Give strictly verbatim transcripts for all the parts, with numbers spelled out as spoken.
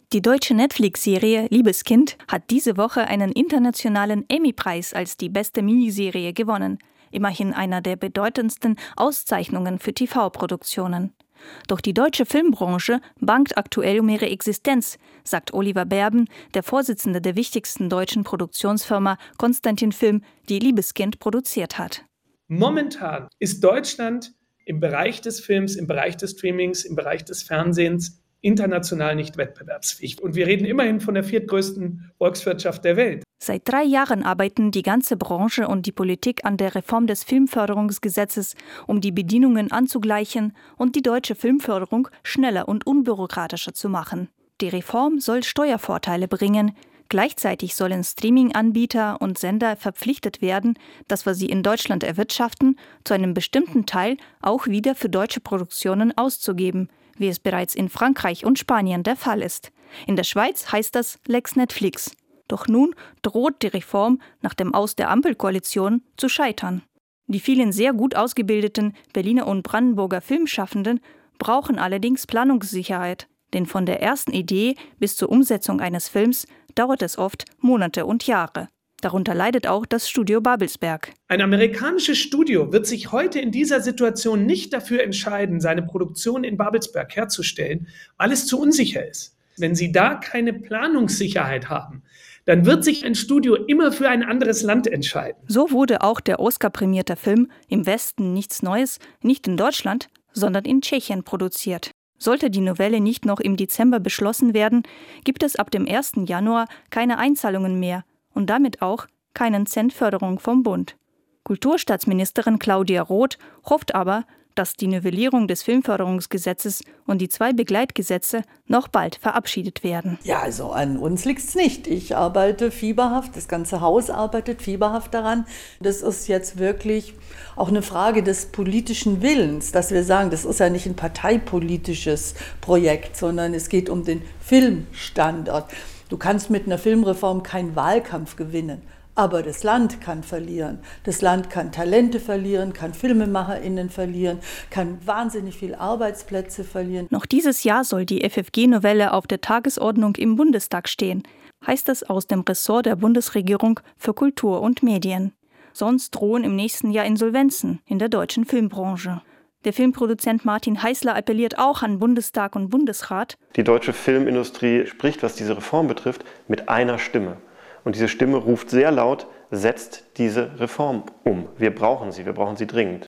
Die deutsche Netflix-Serie Liebeskind hat diese Woche einen internationalen Emmy-Preis als die beste Miniserie gewonnen. Immerhin einer der bedeutendsten Auszeichnungen für T V-Produktionen. Doch die deutsche Filmbranche bangt aktuell um ihre Existenz, sagt Oliver Berben, der Vorsitzende der wichtigsten deutschen Produktionsfirma Constantin Film, die Liebeskind produziert hat. Momentan ist Deutschland im Bereich des Films, im Bereich des Streamings, im Bereich des Fernsehens international nicht wettbewerbsfähig. Und wir reden immerhin von der viertgrößten Volkswirtschaft der Welt. Seit drei Jahren arbeiten die ganze Branche und die Politik an der Reform des Filmförderungsgesetzes, um die Bedingungen anzugleichen und die deutsche Filmförderung schneller und unbürokratischer zu machen. Die Reform soll Steuervorteile bringen. Gleichzeitig sollen Streaming-Anbieter und Sender verpflichtet werden, das, was sie in Deutschland erwirtschaften, zu einem bestimmten Teil auch wieder für deutsche Produktionen auszugeben, wie es bereits in Frankreich und Spanien der Fall ist. In der Schweiz heißt das Lex Netflix. Doch nun droht die Reform nach dem Aus der Ampelkoalition zu scheitern. Die vielen sehr gut ausgebildeten Berliner und Brandenburger Filmschaffenden brauchen allerdings Planungssicherheit, denn von der ersten Idee bis zur Umsetzung eines Films dauert es oft Monate und Jahre. Darunter leidet auch das Studio Babelsberg. Ein amerikanisches Studio wird sich heute in dieser Situation nicht dafür entscheiden, seine Produktion in Babelsberg herzustellen, weil es zu unsicher ist. Wenn sie da keine Planungssicherheit haben, dann wird sich ein Studio immer für ein anderes Land entscheiden. So wurde auch der Oscar-prämierte Film Im Westen nichts Neues nicht in Deutschland, sondern in Tschechien produziert. Sollte die Novelle nicht noch im Dezember beschlossen werden, gibt es ab dem ersten Januar keine Einzahlungen mehr und damit auch keinen Cent Förderung vom Bund. Kulturstaatsministerin Claudia Roth hofft aber, dass die Novellierung des Filmförderungsgesetzes und die zwei Begleitgesetze noch bald verabschiedet werden. Ja, also an uns liegt es nicht. Ich arbeite fieberhaft, das ganze Haus arbeitet fieberhaft daran. Das ist jetzt wirklich auch eine Frage des politischen Willens, dass wir sagen, das ist ja nicht ein parteipolitisches Projekt, sondern es geht um den Filmstandort. Du kannst mit einer Filmreform keinen Wahlkampf gewinnen. Aber das Land kann verlieren. Das Land kann Talente verlieren, kann FilmemacherInnen verlieren, kann wahnsinnig viele Arbeitsplätze verlieren. Noch dieses Jahr soll die F F G-Novelle auf der Tagesordnung im Bundestag stehen, heißt es aus dem Ressort der Bundesregierung für Kultur und Medien. Sonst drohen im nächsten Jahr Insolvenzen in der deutschen Filmbranche. Der Filmproduzent Martin Heißler appelliert auch an Bundestag und Bundesrat. Die deutsche Filmindustrie spricht, was diese Reform betrifft, mit einer Stimme. Und diese Stimme ruft sehr laut, setzt diese Reform um. Wir brauchen sie, wir brauchen sie dringend.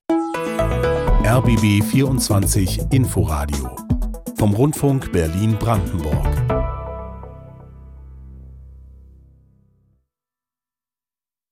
R B B vierundzwanzig Inforadio vom Rundfunk Berlin-Brandenburg.